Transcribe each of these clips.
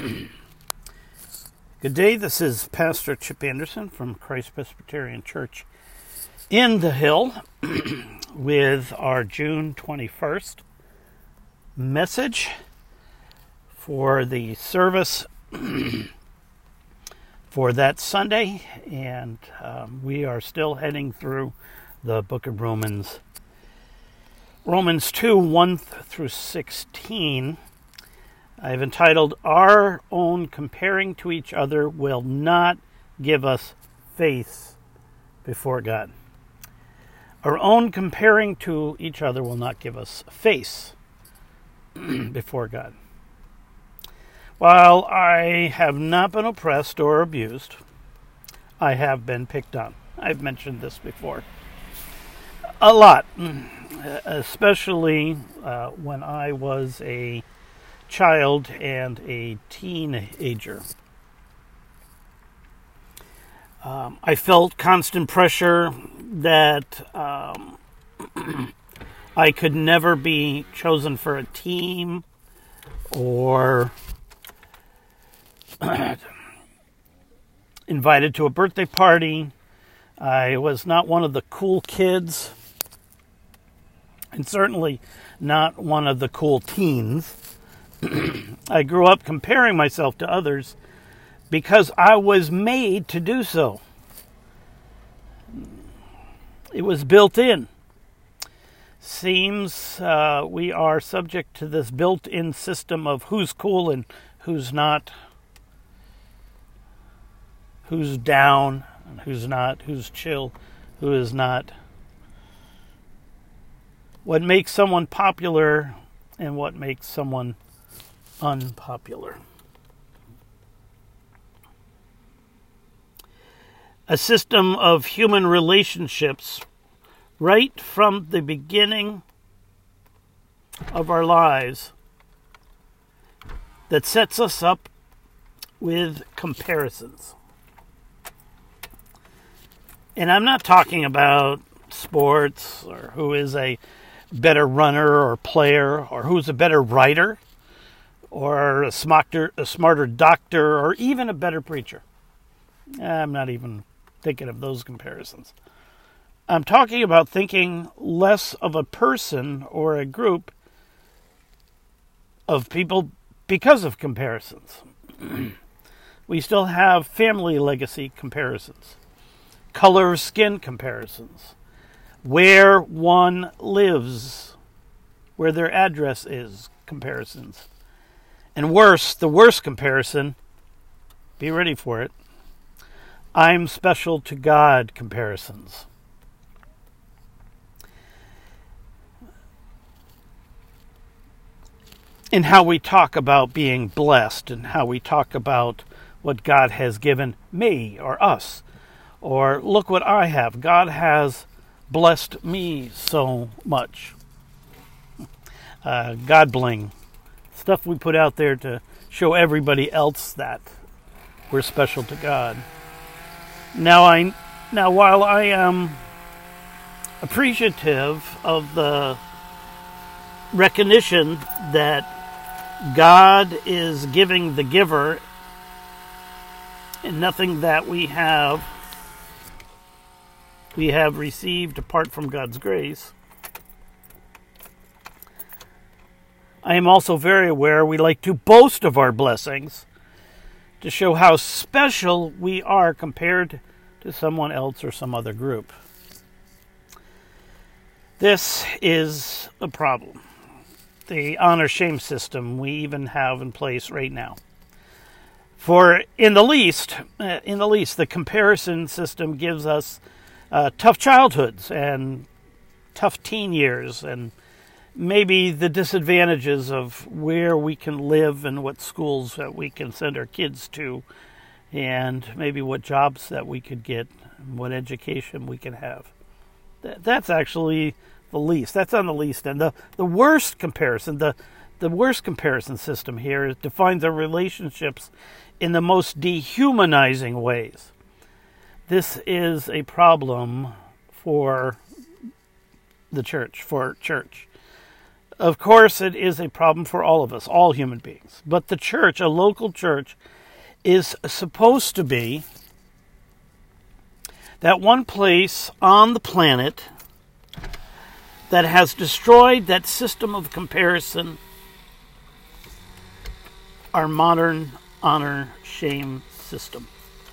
Good day, this is Pastor Chip Anderson from Christ Presbyterian Church in the Hill with our June 21st message for the service for that Sunday, and we are still heading through the book of Romans. Romans 2, 1 through 16. I've entitled, Our Own Comparing to Each Other Will Not Give Us Faith Before God. Our own comparing to each other will not give us face before God. While I have not been oppressed or abused, I have been picked on. I've mentioned this before. A lot, especially when I was a child and a teenager. I felt constant pressure that I could never be chosen for a team or invited to a birthday party. I was not one of the cool kids, and certainly not one of the cool teens. I grew up comparing myself to others because I was made to do so. It was built in. Seems we are subject to this built-in system of who's cool and who's not, who's down and who's not, who's chill, who is not. What makes someone popular and what makes someone unpopular. A system of human relationships right from the beginning of our lives that sets us up with comparisons. And I'm not talking about sports or who is a better runner or player or who's a better writer or a smarter doctor, or even a better preacher. I'm not even thinking of those comparisons. I'm talking about thinking less of a person or a group of people because of comparisons. We still have family legacy comparisons, color of skin comparisons, where one lives, where their address is comparisons. And worse, the worst comparison, be ready for it, I'm special to God comparisons. In how we talk about being blessed and how we talk about what God has given me or us. Or look what I have. God has blessed me so much. God bling. Stuff we put out there to show everybody else that we're special to God. Now, while I am appreciative of the recognition that God is giving the giver, and nothing that we have received apart from God's grace, I am also very aware we like to boast of our blessings to show how special we are compared to someone else or some other group. This is a problem. The honor-shame system we even have in place right now. For in the least, the comparison system gives us tough childhoods and tough teen years, and maybe the disadvantages of where we can live and what schools that we can send our kids to, and maybe what jobs that we could get, and what education we can have. That's actually the least. That's on the least. And the worst comparison, the worst comparison system here defines our relationships in the most dehumanizing ways. This is a problem for the church, Of course, it is a problem for all of us, all human beings. But the church, a local church, is supposed to be that one place on the planet that has destroyed that system of comparison, our modern honor-shame system.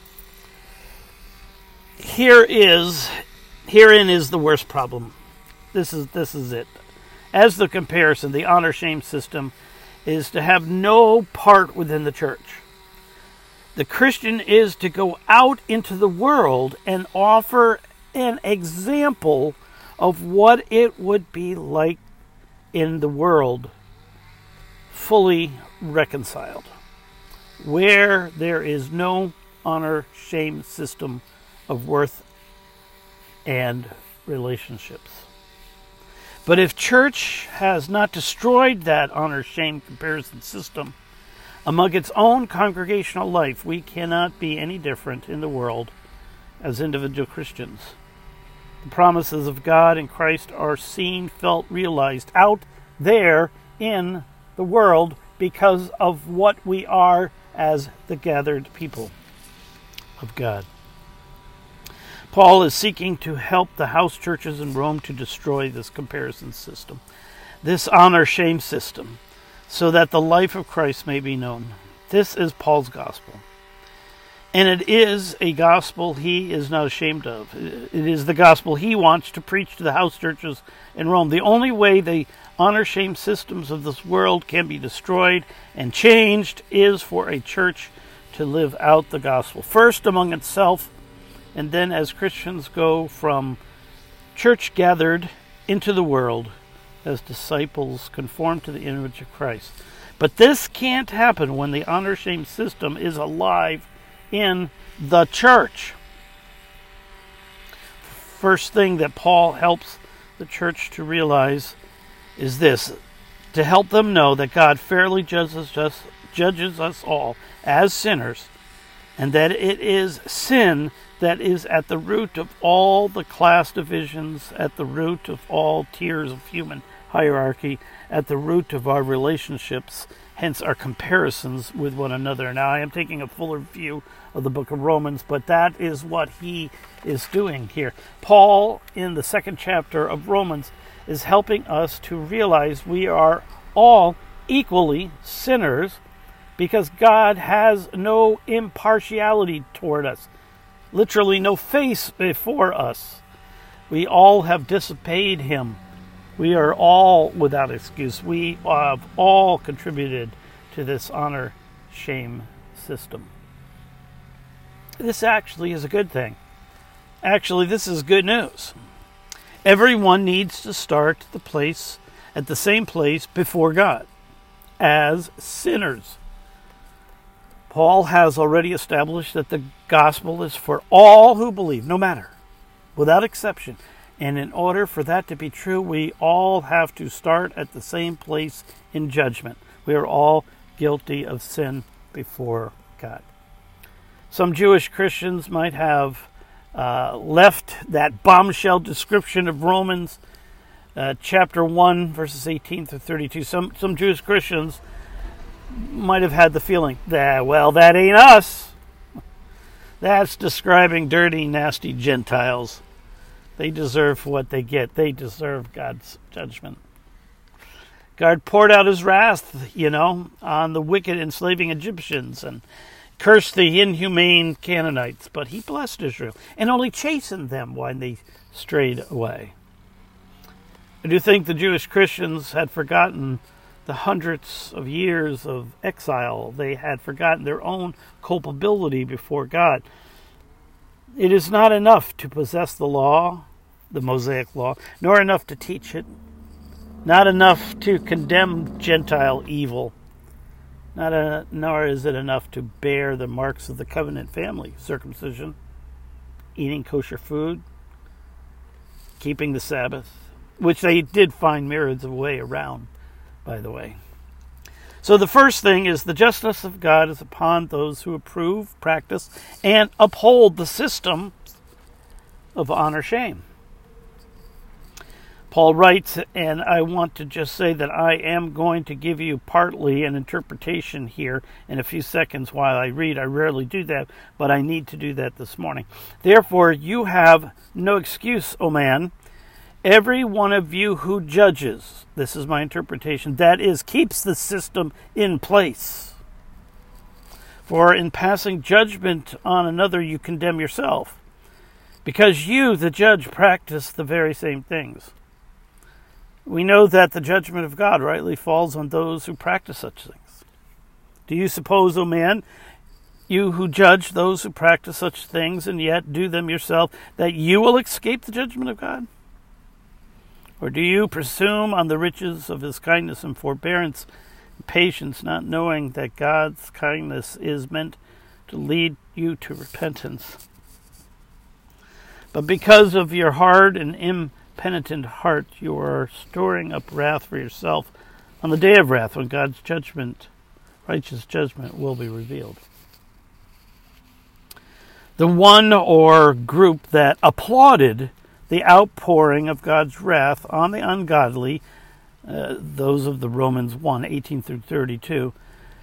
Herein is the worst problem. This is it. As the comparison, the honor-shame system is to have no part within the church. The Christian is to go out into the world and offer an example of what it would be like in the world fully reconciled, where there is no honor-shame system of worth and relationships. But if church has not destroyed that honor-shame comparison system among its own congregational life, we cannot be any different in the world as individual Christians. The promises of God in Christ are seen, felt, realized out there in the world because of what we are as the gathered people of God. Paul is seeking to help the house churches in Rome to destroy this comparison system, this honor-shame system, so that the life of Christ may be known. This is Paul's gospel. And it is a gospel he is not ashamed of. It is the gospel he wants to preach to the house churches in Rome. The only way the honor-shame systems of this world can be destroyed and changed is for a church to live out the gospel, first among itself, and then as Christians go from church gathered into the world as disciples conformed to the image of Christ. But this can't happen when the honor-shame system is alive in the church. First thing that Paul helps the church to realize is this: to help them know that God fairly judges us all as sinners, and that it is sin that is at the root of all the class divisions, at the root of all tiers of human hierarchy, at the root of our relationships, hence our comparisons with one another. Now, I am taking a fuller view of the book of Romans, but that is what he is doing here. Paul, in the 2nd chapter of Romans, is helping us to realize we are all equally sinners because God has no impartiality toward us. Literally no face before us. We all have disobeyed him. We are all without excuse. We have all contributed to this honor-shame system. This actually is a good thing. Actually, this is good news. Everyone needs to start at the same place before God, as sinners. Paul has already established that the gospel is for all who believe, no matter, without exception. And in order for that to be true, we all have to start at the same place in judgment. We are all guilty of sin before God. Some Jewish Christians might have left that bombshell description of Romans chapter 1, verses 18 through 32. Some Jewish Christians might have had the feeling that, well, that ain't us. That's describing dirty, nasty Gentiles. They deserve what they get. They deserve God's judgment. God poured out his wrath, on the wicked enslaving Egyptians and cursed the inhumane Canaanites, but he blessed Israel and only chastened them when they strayed away. I do think the Jewish Christians had forgotten the hundreds of years of exile. They had forgotten their own culpability before God. It is not enough to possess the law, the Mosaic law, nor enough to teach it, not enough to condemn Gentile evil, nor is it enough to bear the marks of the covenant family, circumcision, eating kosher food, keeping the Sabbath, which they did find myriads of way around, by the way. So the first thing is the justice of God is upon those who approve, practice, and uphold the system of honor-shame. Paul writes, and I want to just say that I am going to give you partly an interpretation here in a few seconds while I read. I rarely do that, but I need to do that this morning. Therefore, you have no excuse, O man, every one of you who judges, this is my interpretation, that is, keeps the system in place. For in passing judgment on another, you condemn yourself, because you, the judge, practice the very same things. We know that the judgment of God rightly falls on those who practice such things. Do you suppose, O man, you who judge those who practice such things and yet do them yourself, that you will escape the judgment of God? Or do you presume on the riches of his kindness and forbearance and patience, not knowing that God's kindness is meant to lead you to repentance? But because of your hard and impenitent heart, you are storing up wrath for yourself on the day of wrath, when God's judgment, righteous judgment, will be revealed. The one or group that applauded the outpouring of God's wrath on the ungodly, those of the Romans 1:18 through 32,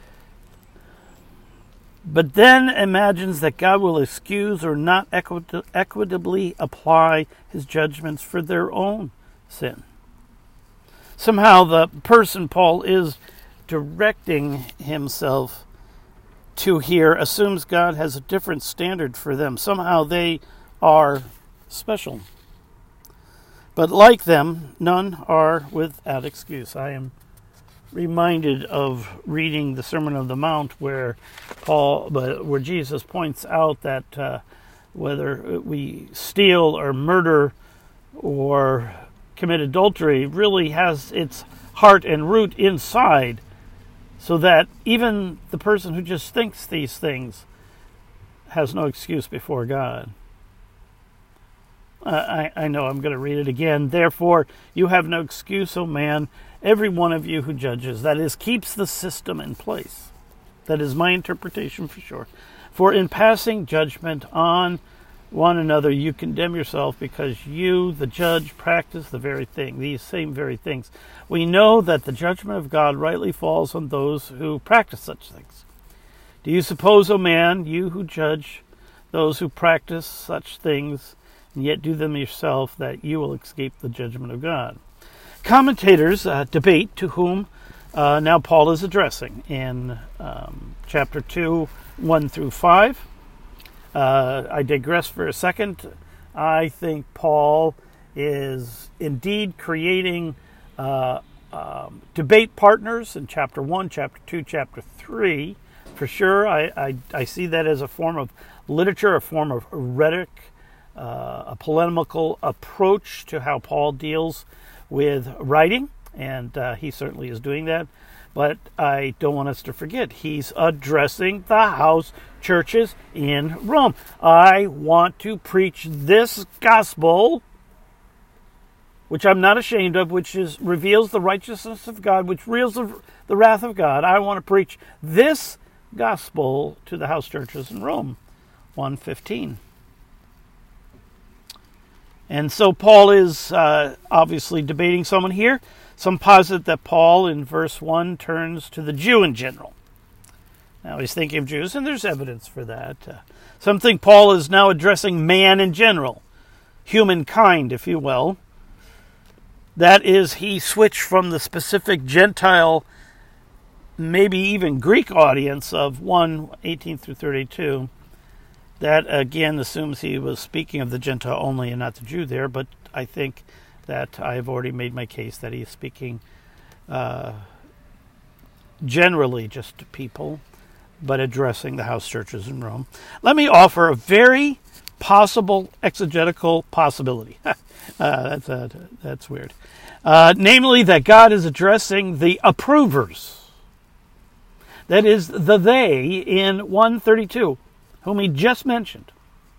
but then imagines that God will excuse or not equitably apply his judgments for their own sin. Somehow the person Paul is directing himself to here assumes God has a different standard for them. Somehow they are special. But like them, none are without excuse. I am reminded of reading the Sermon on the Mount where Jesus points out that whether we steal or murder or commit adultery really has its heart and root inside, so that even the person who just thinks these things has no excuse before God. I know I'm going to read it again. Therefore, you have no excuse, O man, every one of you who judges, that is, keeps the system in place. That is my interpretation for sure. For in passing judgment on one another, you condemn yourself, because you, the judge, practice the very thing, these same very things. We know that the judgment of God rightly falls on those who practice such things. Do you suppose, O man, you who judge those who practice such things, and yet do them yourself, that you will escape the judgment of God? Commentators debate to whom now Paul is addressing in chapter 2, 1 through 5. I digress for a second. I think Paul is indeed creating debate partners in chapter 1, chapter 2, chapter 3. For sure, I see that as a form of literature, a form of rhetoric, a polemical approach to how Paul deals with writing, and he certainly is doing that. But I don't want us to forget, he's addressing the house churches in Rome. I want to preach this gospel, which I'm not ashamed of, which reveals the righteousness of God, which reveals the wrath of God. I want to preach this gospel to the house churches in Rome. 1:15. And so Paul is obviously debating someone here. Some posit that Paul in verse 1 turns to the Jew in general. Now he's thinking of Jews, and there's evidence for that. Some think Paul is now addressing man in general, humankind, if you will. That is, he switched from the specific Gentile, maybe even Greek audience of 1:18 through 32. That, again, assumes he was speaking of the Gentile only and not the Jew there, but I think that I've already made my case that he is speaking generally just to people, but addressing the house churches in Rome. Let me offer a very possible exegetical possibility. That's weird. Namely, that God is addressing the approvers. That is, the they in 1:32. Whom he just mentioned.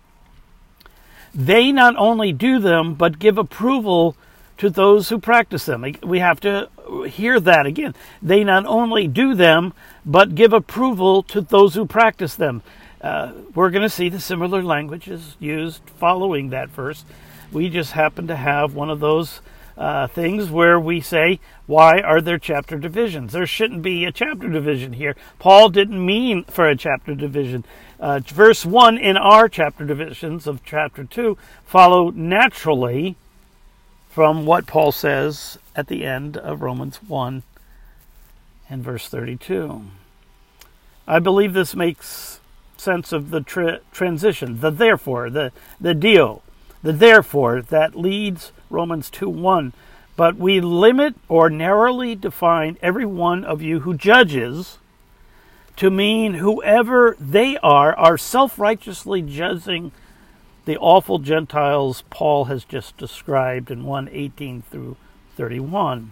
They not only do them, but give approval to those who practice them. We have to hear that again. They not only do them, but give approval to those who practice them. We're going to see the similar languages used following that verse. We just happen to have one of those things where we say, why are there chapter divisions? There shouldn't be a chapter division here. Paul didn't mean for a chapter division. Verse 1 in our chapter divisions of chapter 2 follow naturally from what Paul says at the end of Romans 1 and verse 32. I believe this makes sense of the transition, the therefore, the dio, the therefore that leads Romans 2:1. But we limit or narrowly define every one of you who judges to mean whoever they are self-righteously judging the awful Gentiles Paul has just described in 1:18 through 31.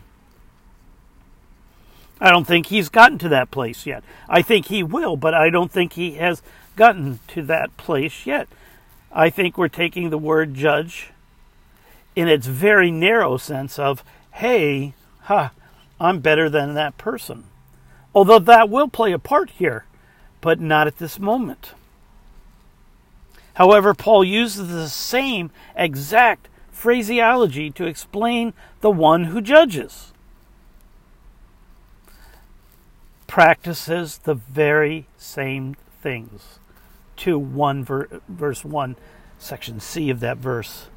I don't think he's gotten to that place yet. I think he will, but I don't think he has gotten to that place yet. I think we're taking the word judge in its very narrow sense of, hey, I'm better than that person. Although that will play a part here, but not at this moment. However, Paul uses the same exact phraseology to explain the one who judges. Practices the very same things. 2:1 verse 1, section C of that verse.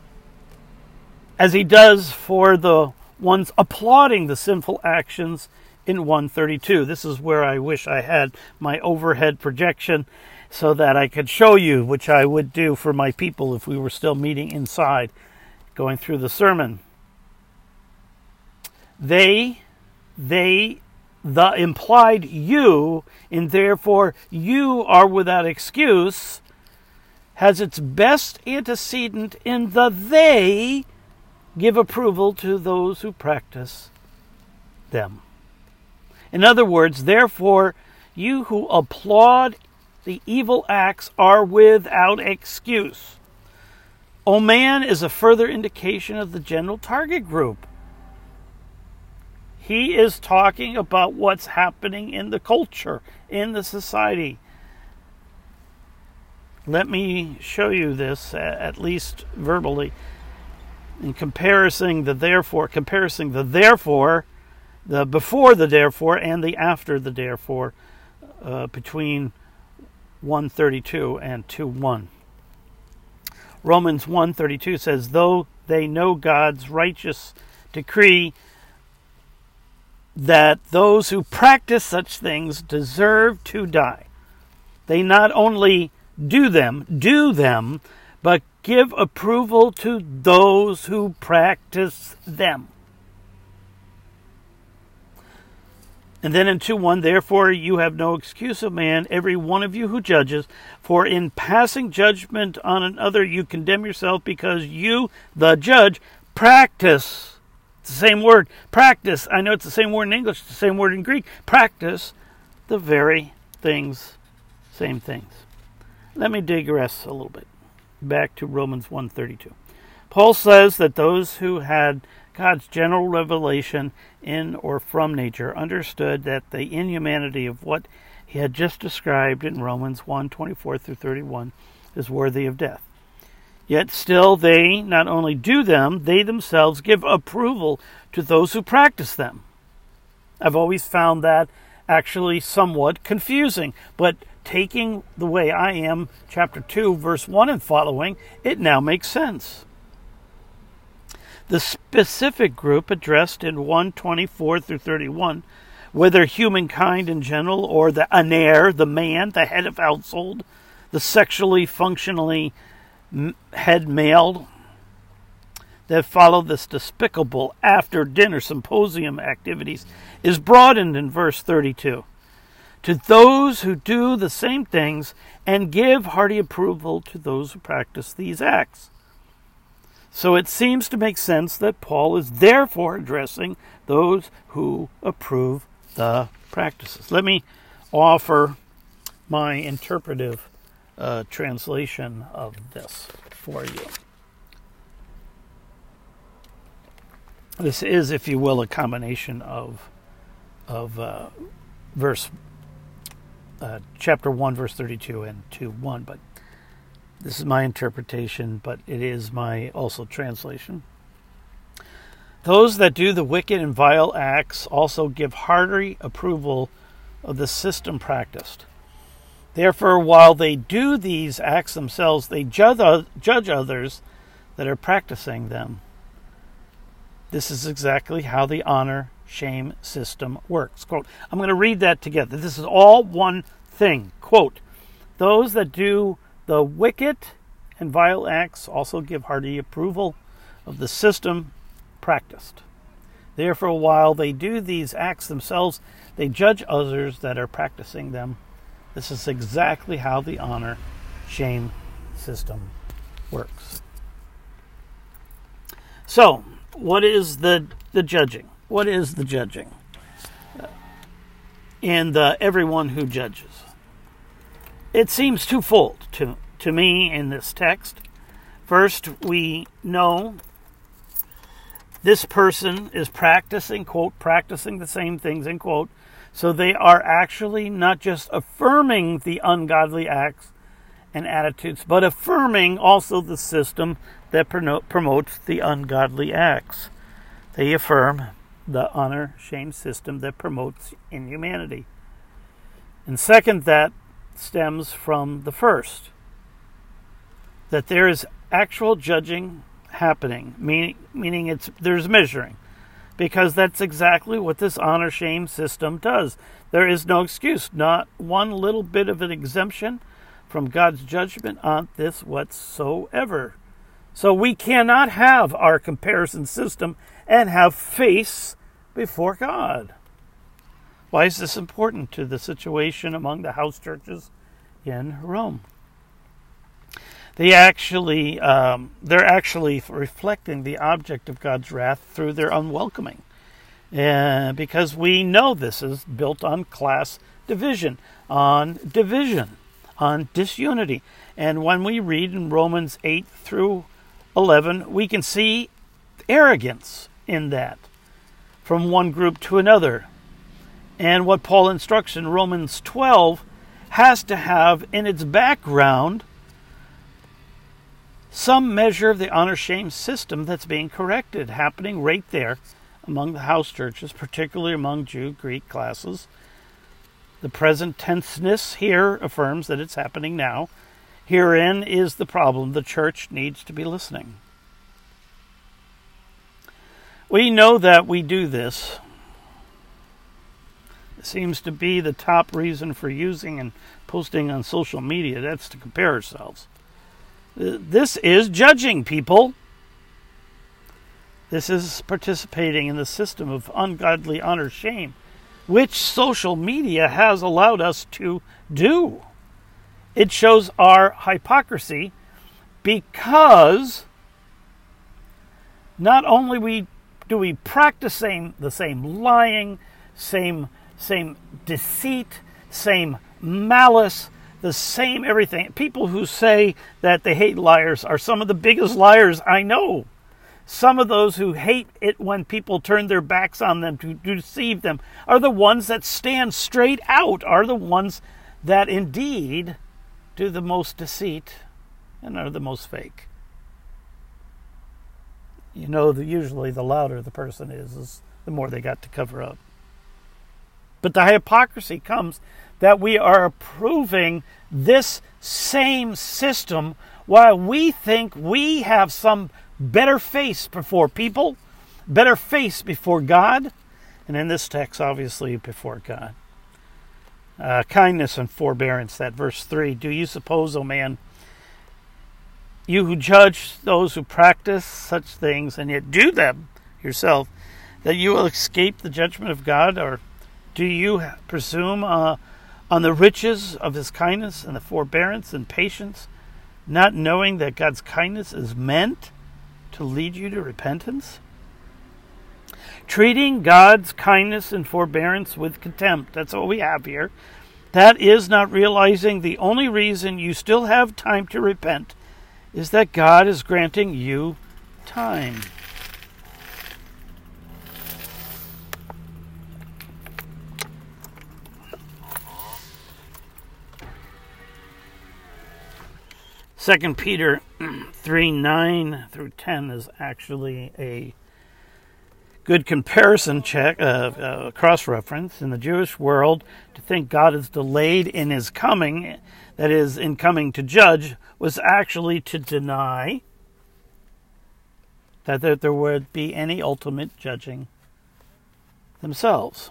As he does for the ones applauding the sinful actions in 1:32. This is where I wish I had my overhead projection so that I could show you, which I would do for my people if we were still meeting inside, going through the sermon. The implied you, and therefore you are without excuse, has its best antecedent in the they give approval to those who practice them. In other words, therefore, you who applaud the evil acts are without excuse. O man is a further indication of the general target group. He is talking about what's happening in the culture, in the society. Let me show you this, at least verbally, in comparing the therefore, the before the therefore and the after the therefore, between 1:32 and 2:1. Romans 1:32 says, though they know God's righteous decree that those who practice such things deserve to die, they not only do them, but give approval to those who practice them. And then in 2:1, therefore you have no excuse of man, every one of you who judges, for in passing judgment on another you condemn yourself, because you, the judge, practice. It's the same word, practice. I know it's the same word in English, it's the same word in Greek. Practice the very things, same things. Let me digress a little bit. Back to Romans 1:32. Paul says that those who had God's general revelation in or from nature understood that the inhumanity of what he had just described in Romans 1:24 through 31 is worthy of death. Yet still they not only do them, they themselves give approval to those who practice them. I've always found that actually somewhat confusing, but taking the way I am, chapter 2, verse 1 and following, it now makes sense. The specific group addressed in 1:24 through 31, whether humankind in general or the aner, the man, the head of household, the sexually functionally head male, that follow this despicable after-dinner symposium activities, is broadened in verse 32. To those who do the same things and give hearty approval to those who practice these acts. So it seems to make sense that Paul is therefore addressing those who approve the practices. Let me offer my interpretive translation of this for you. This is, if you will, a combination of chapter 1, verse 32 and 2:1, but this is my interpretation, but it is my also translation. Those that do the wicked and vile acts also give hearty approval of the system practiced. Therefore, while they do these acts themselves, they judge others that are practicing them. This is exactly how the honor-shame system works. Quote, I'm going to read that together. This is all one thing. Quote, those that do the wicked and vile acts also give hearty approval of the system practiced. Therefore, while they do these acts themselves, they judge others that are practicing them. This is exactly how the honor-shame system works. So, what is the judging? What is the judging? And everyone who judges. It seems twofold to me in this text. First, we know this person is practicing, quote, practicing the same things, end quote. So they are actually not just affirming the ungodly acts and attitudes, but affirming also the system that promotes the ungodly acts. They affirm the honor-shame system that promotes inhumanity. And second, that stems from the first, that there is actual judging happening, meaning there's measuring, because that's exactly what this honor-shame system does. There is no excuse, not one little bit of an exemption from God's judgment on this whatsoever. So we cannot have our comparison system and have face before God. Why is this important to the situation among the house churches in Rome? They're actually reflecting the object of God's wrath through their unwelcoming. Because we know this is built on class division, on disunity. And when we read in Romans 8 through 11, we can see arrogance in that from one group to another. And what Paul instructs in Romans 12 has to have in its background some measure of the honor-shame system that's being corrected, happening right there among the house churches, particularly among Jew-Greek classes. The present tenseness here affirms that it's happening now. Herein is the problem. The church needs to be listening. We know that we do this. It seems to be the top reason for using and posting on social media. That's to compare ourselves. This is judging people. This is participating in the system of ungodly honor-shame, which social media has allowed us to do. It shows our hypocrisy because not only do we practice the same lying, same deceit, same malice, the same everything. People who say that they hate liars are some of the biggest liars I know. Some of those who hate it when people turn their backs on them to deceive them are the ones that stand straight out, are the ones that indeed do the most deceit and are the most fake. You know, usually the louder the person is the more they got to cover up. But the hypocrisy comes that we are approving this same system while we think we have some better face before people, better face before God, and in this text, obviously, before God. Kindness and forbearance, that verse 3. Do you suppose, O man, you who judge those who practice such things and yet do them yourself, that you will escape the judgment of God? Or do you presume on the riches of his kindness and the forbearance and patience, not knowing that God's kindness is meant to lead you to repentance? Treating God's kindness and forbearance with contempt. That's what we have here. That is not realizing the only reason you still have time to repent is that God is granting you time. Second Peter 3:9 through 10 is actually Good comparison check, cross-reference in the Jewish world. To think God is delayed in his coming, that is, in coming to judge, was actually to deny that there would be any ultimate judging themselves.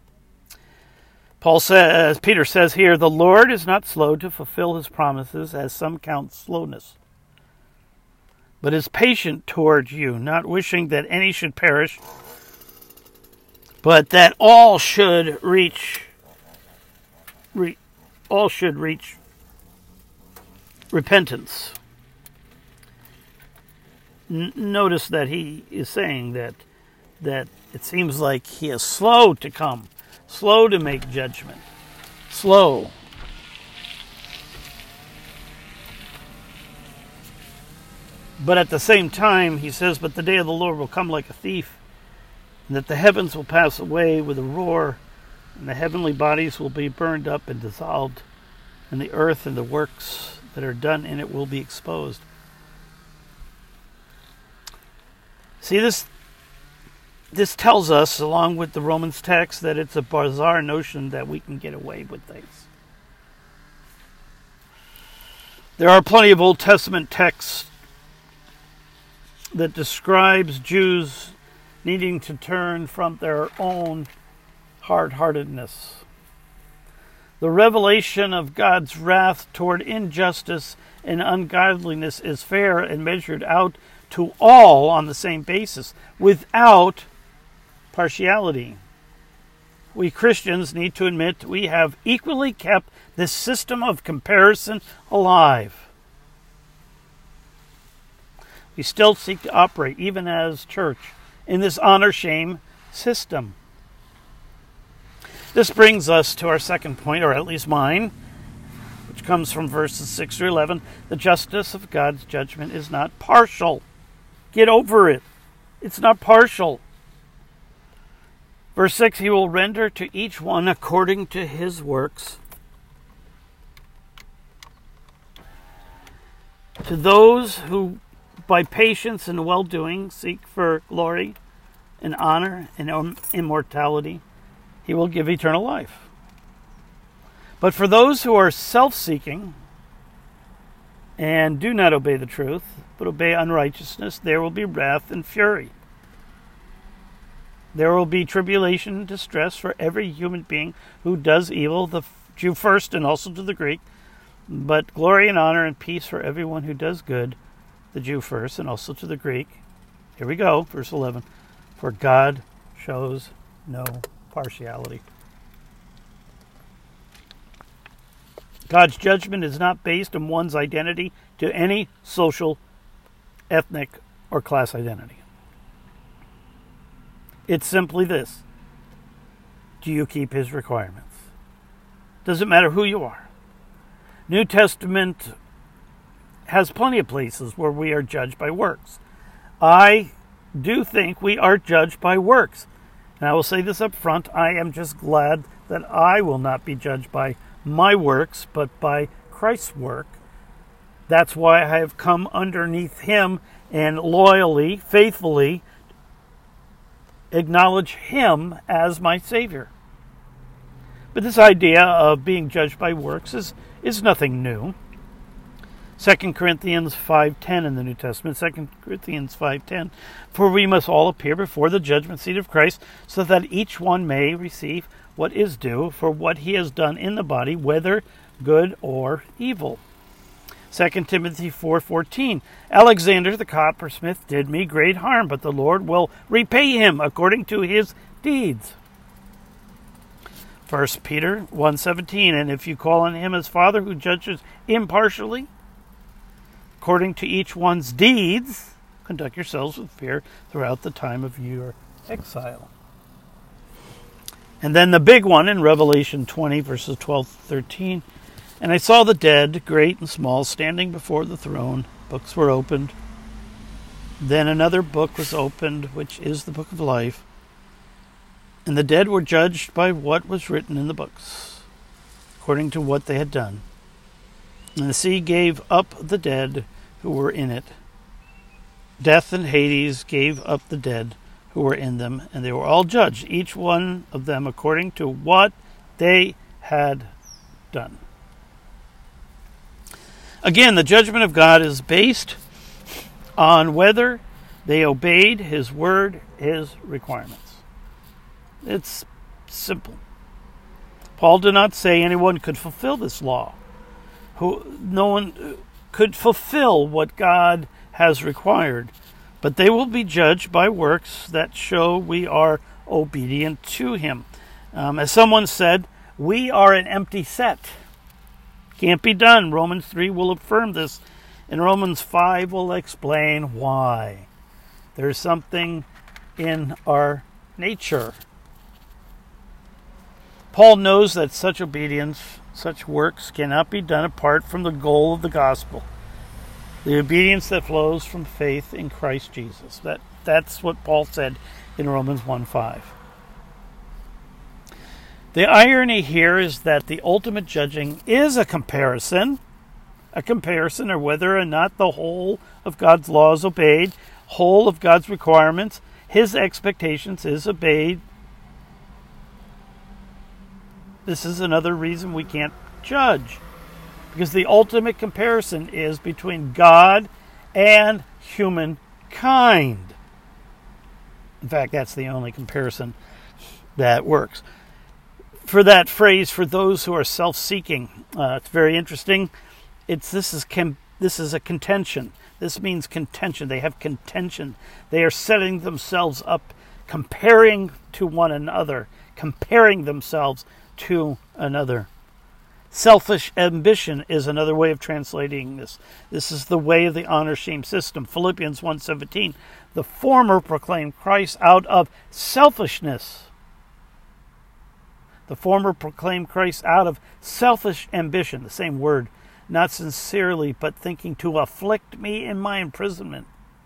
Peter says here, the Lord is not slow to fulfill his promises, as some count slowness, but is patient toward you, not wishing that any should perish, but that all should reach repentance. Notice that he is saying that it seems like he is slow to come, slow to make judgment, slow. But at the same time, he says, but the day of the Lord will come like a thief, and that the heavens will pass away with a roar, and the heavenly bodies will be burned up and dissolved, and the earth and the works that are done in it will be exposed. See, this tells us, along with the Romans text, that it's a bizarre notion that we can get away with things. There are plenty of Old Testament texts that describes Jews needing to turn from their own hard-heartedness. The revelation of God's wrath toward injustice and ungodliness is fair and measured out to all on the same basis, without partiality. We Christians need to admit we have equally kept this system of comparison alive. We still seek to operate, even as church, in this honor-shame system. This brings us to our second point, or at least mine, which comes from verses 6 through 11. The justice of God's judgment is not partial. Get over it. It's not partial. Verse 6, he will render to each one according to his works. To those who by patience and well-doing seek for glory and honor and immortality, he will give eternal life. But for those who are self-seeking and do not obey the truth, but obey unrighteousness, there will be wrath and fury. There will be tribulation and distress for every human being who does evil, the Jew first and also to the Greek, but glory and honor and peace for everyone who does good, the Jew first and also to the Greek. Here we go, verse 11. For God shows no partiality. God's judgment is not based on one's identity to any social, ethnic, or class identity. It's simply this. Do you keep his requirements? Doesn't matter who you are. New Testament has plenty of places where we are judged by works. I do think we are judged by works. And I will say this up front, I am just glad that I will not be judged by my works, but by Christ's work. That's why I have come underneath him and loyally, faithfully acknowledge him as my Savior. But this idea of being judged by works is nothing new. 2 Corinthians 5:10 in the New Testament, 2 Corinthians 5:10, for we must all appear before the judgment seat of Christ, so that each one may receive what is due for what he has done in the body, whether good or evil. 2 Timothy 4:14, Alexander the coppersmith did me great harm, but the Lord will repay him according to his deeds. 1 Peter 1:17, and if you call on him as Father who judges impartially, according to each one's deeds, conduct yourselves with fear throughout the time of your exile. And then the big one in Revelation 20, verses 12-13. And I saw the dead, great and small, standing before the throne. Books were opened. Then another book was opened, which is the book of life. And the dead were judged by what was written in the books, according to what they had done. And the sea gave up the dead who were in it. Death and Hades gave up the dead who were in them, and they were all judged, each one of them according to what they had done. Again, the judgment of God is based on whether they obeyed his word, his requirements. It's simple. Paul did not say anyone could fulfill this law. No one could fulfill what God has required, but they will be judged by works that show we are obedient to him. As someone said, we are an empty set. Can't be done. Romans 3 will affirm this, and Romans 5 will explain why. There's something in our nature. Paul knows that such obedience, such works, cannot be done apart from the goal of the gospel. The obedience that flows from faith in Christ Jesus. That's what Paul said in Romans 1:5. The irony here is that the ultimate judging is a comparison of whether or not the whole of God's law is obeyed, whole of God's requirements, his expectations is obeyed. This is another reason we can't judge, because the ultimate comparison is between God and humankind. In fact, that's the only comparison that works. For that phrase, for those who are self-seeking, it's very interesting. This is a contention. This means contention. They have contention. They are setting themselves up, comparing to one another, comparing themselves to another. Selfish ambition is another way of translating this. This is the way of the honor-shame system. Philippians 1:17. The former proclaimed Christ out of selfishness. The former proclaimed Christ out of selfish ambition. The same word. Not sincerely, but thinking to afflict me in my imprisonment.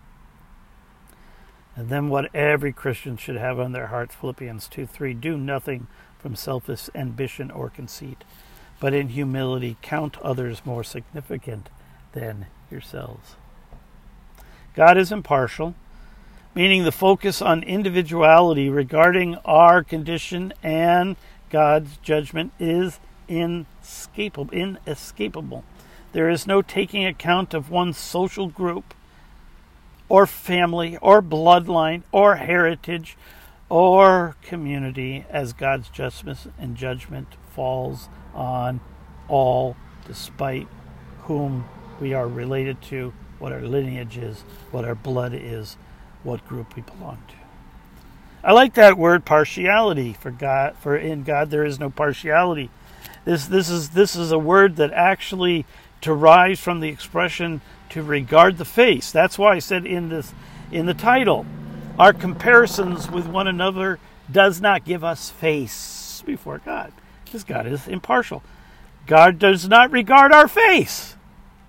And then what every Christian should have on their hearts, Philippians 2:3. Do nothing from selfish ambition or conceit, but in humility count others more significant than yourselves. God is impartial, meaning the focus on individuality regarding our condition and God's judgment is inescapable. There is no taking account of one's social group, or family, or bloodline, or heritage, or community, as God's justice and judgment falls on all, despite whom we are related to, what our lineage is, what our blood is, what group we belong to. I like that word partiality for God. For in God there is no partiality. This is a word that actually derives from the expression to regard the face. That's why I said in the title, our comparisons with one another does not give us face before God, because God is impartial. God does not regard our face.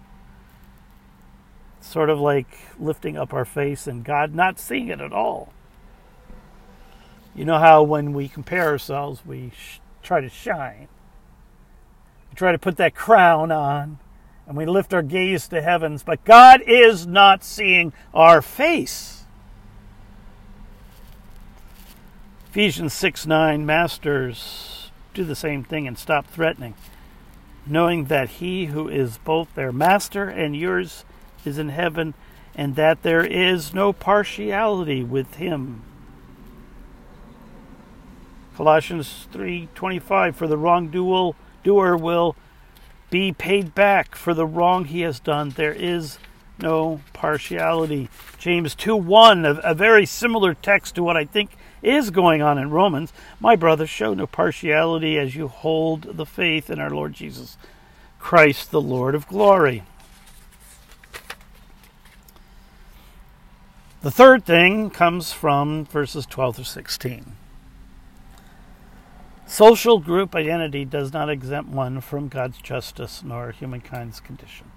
Sort of like lifting up our face and God not seeing it at all. You know how when we compare ourselves, we try to shine. We try to put that crown on, and we lift our gaze to heavens, but God is not seeing our face. Ephesians 6:9, Masters, do the same thing and stop threatening, knowing that he who is both their master and yours is in heaven, and that there is no partiality with him. Colossians 3:25, for the wrongdoer will be paid back for the wrong he has done. There is no partiality. James 2:1, a very similar text to what I think is going on in Romans. My brothers, show no partiality as you hold the faith in our Lord Jesus Christ, the Lord of glory. The third thing comes from verses 12 through 16. Social group identity does not exempt one from God's justice nor humankind's condition.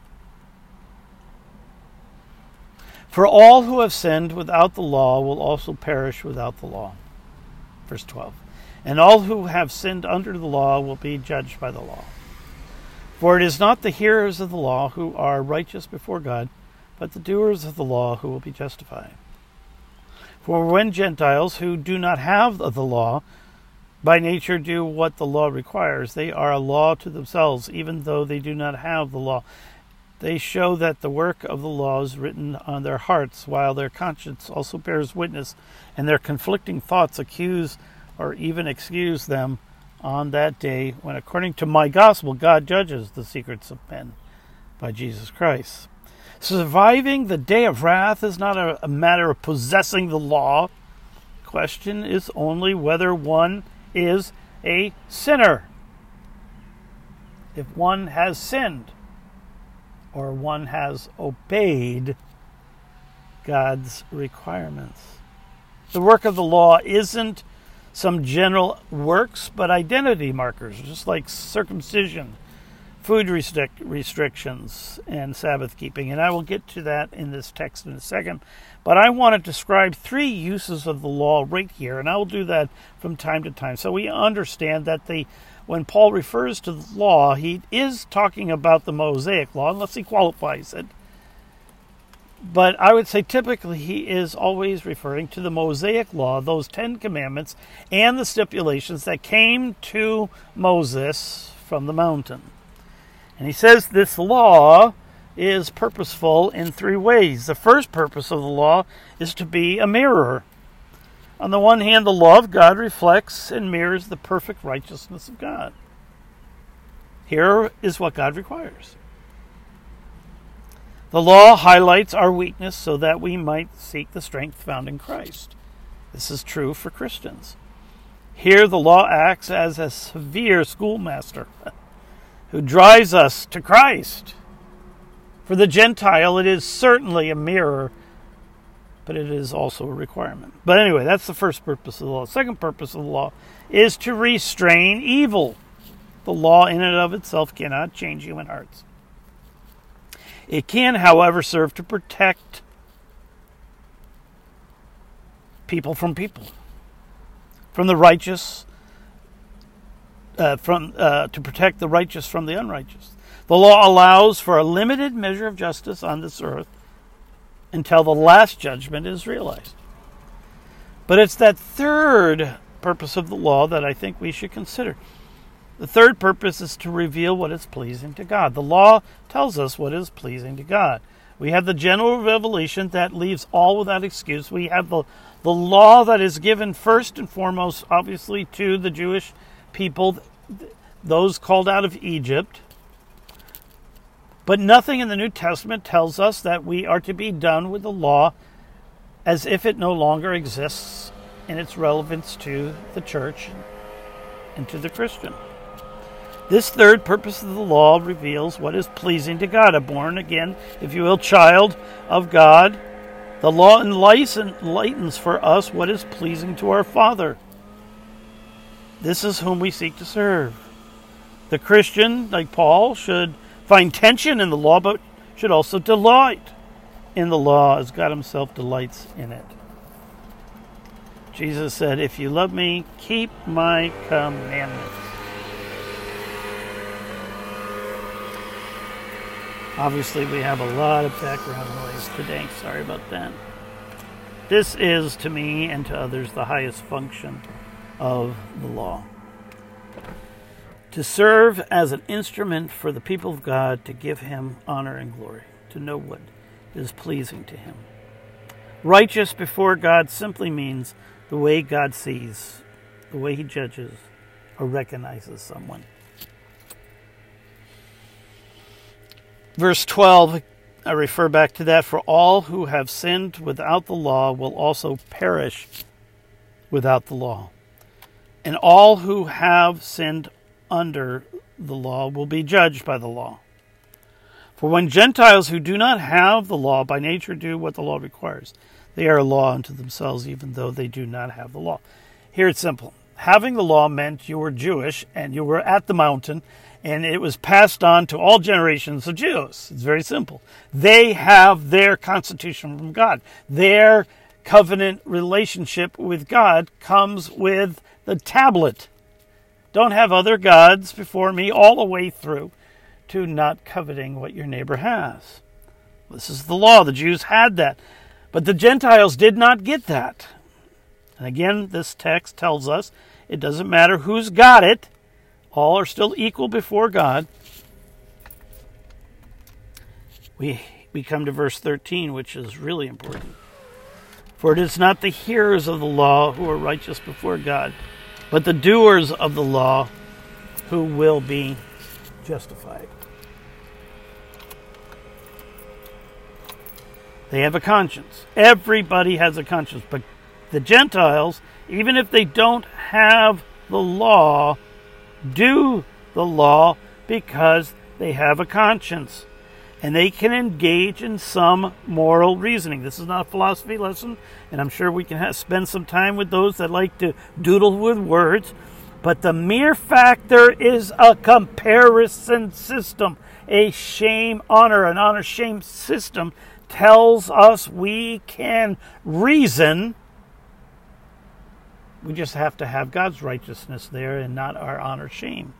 For all who have sinned without the law will also perish without the law. Verse 12. And all who have sinned under the law will be judged by the law. For it is not the hearers of the law who are righteous before God, but the doers of the law who will be justified. For when Gentiles who do not have the law by nature do what the law requires, they are a law to themselves, even though they do not have the law. They show that the work of the law is written on their hearts, while their conscience also bears witness, and their conflicting thoughts accuse or even excuse them on that day when, according to my gospel, God judges the secrets of men by Jesus Christ. Surviving the day of wrath is not a matter of possessing the law. The question is only whether one is a sinner. If one has sinned, or one has obeyed God's requirements. The work of the law isn't some general works, but identity markers, just like circumcision, food restrictions, and Sabbath keeping. And I will get to that in this text in a second. But I want to describe 3 uses of the law right here, and I will do that from time to time. So we understand that when Paul refers to the law, he is talking about the Mosaic law, unless he qualifies it. But I would say typically he is always referring to the Mosaic law, those 10 commandments, and the stipulations that came to Moses from the mountain. And he says this law is purposeful in 3 ways. The first purpose of the law is to be a mirror. On the one hand, the law of God reflects and mirrors the perfect righteousness of God. Here is what God requires. The law highlights our weakness so that we might seek the strength found in Christ. This is true for Christians. Here the law acts as a severe schoolmaster who drives us to Christ. For the Gentile, it is certainly a mirror, but it is also a requirement. But anyway, that's the first purpose of the law. The second purpose of the law is to restrain evil. The law in and of itself cannot change human hearts. It can, however, serve to protect people, from the righteous, to protect the righteous from the unrighteous. The law allows for a limited measure of justice on this earth until the last judgment is realized. But it's that third purpose of the law that I think we should consider. The third purpose is to reveal what is pleasing to God. The law tells us what is pleasing to God. We have the general revelation that leaves all without excuse. We have the law that is given first and foremost, obviously, to the Jewish people, those called out of Egypt. But nothing in the New Testament tells us that we are to be done with the law as if it no longer exists in its relevance to the church and to the Christian. This third purpose of the law reveals what is pleasing to God. A born again, if you will, child of God. The law enlightens for us what is pleasing to our Father. This is whom we seek to serve. The Christian, like Paul, should find tension in the law, but should also delight in the law as God himself delights in it. Jesus said, "If you love me, keep my commandments." Obviously, we have a lot of background noise today. Sorry about that. This is, to me and to others, the highest function of the law. To serve as an instrument for the people of God, to give him honor and glory, to know what is pleasing to him. Righteous before God simply means the way God sees, the way he judges or recognizes someone. Verse 12, I refer back to that. For all who have sinned without the law will also perish without the law. And all who have sinned under the law will be judged by the law. For when Gentiles who do not have the law by nature do what the law requires, they are a law unto themselves, even though they do not have the law. Here it's simple. Having the law meant you were Jewish and you were at the mountain, and it was passed on to all generations of Jews. It's very simple. They have their constitution from God. Their covenant relationship with God comes with the tablet. Don't have other gods before me, all the way through to not coveting what your neighbor has. This is the law. The Jews had that. But the Gentiles did not get that. And again, this text tells us it doesn't matter who's got it. All are still equal before God. We come to verse 13, which is really important. For it is not the hearers of the law who are righteous before God, but the doers of the law who will be justified. They have a conscience. Everybody has a conscience. But the Gentiles, even if they don't have the law, do the law because they have a conscience. And they can engage in some moral reasoning. This is not a philosophy lesson, and I'm sure we can spend some time with those that like to doodle with words. But the mere fact there is a comparison system, a shame, honor, an honor-shame system, tells us we can reason. We just have to have God's righteousness there and not our honor-shame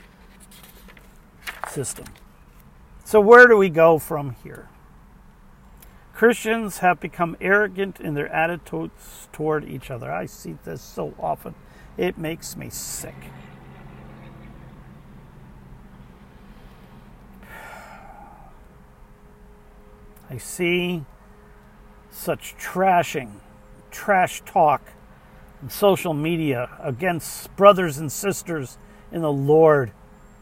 system. So where do we go from here? Christians have become arrogant in their attitudes toward each other. I see this so often. It makes me sick. I see such trash talk on social media against brothers and sisters in the Lord.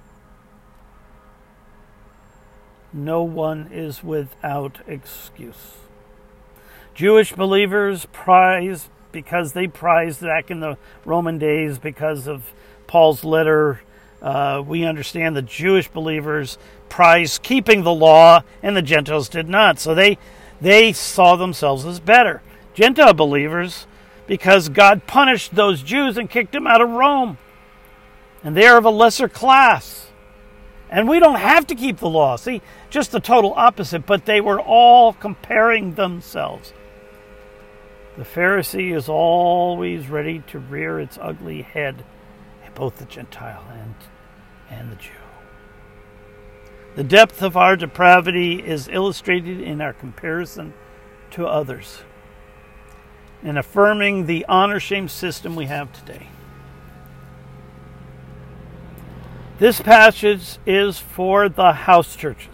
No one is without excuse. Jewish believers because they prized back in the Roman days because of Paul's letter. We understand the Jewish believers prized keeping the law and the Gentiles did not. So they saw themselves as better. Gentile believers, because God punished those Jews and kicked them out of Rome. And they are of a lesser class. And we don't have to keep the law. See, just the total opposite. But they were all comparing themselves. The Pharisee is always ready to rear its ugly head at both the Gentile and the Jew. The depth of our depravity is illustrated in our comparison to others and affirming the honor-shame system we have today. This passage is for the house churches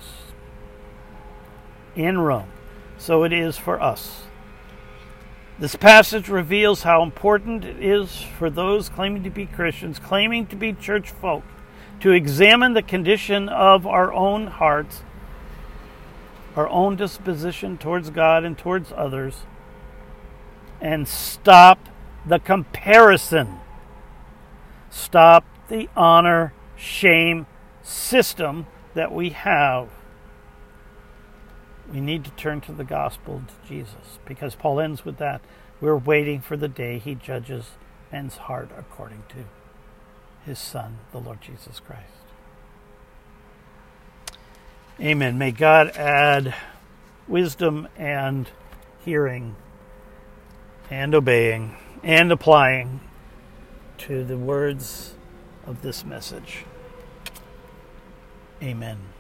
in Rome, so it is for us. This passage reveals how important it is for those claiming to be Christians, claiming to be church folk, to examine the condition of our own hearts, our own disposition towards God and towards others, and stop the comparison. Stop the honor-shame system that we have. We need to turn to the gospel, to Jesus, because Paul ends with that. We're waiting for the day he judges men's heart according to his Son, the Lord Jesus Christ. Amen. May God add wisdom and hearing and obeying and applying to the words of this message. Amen.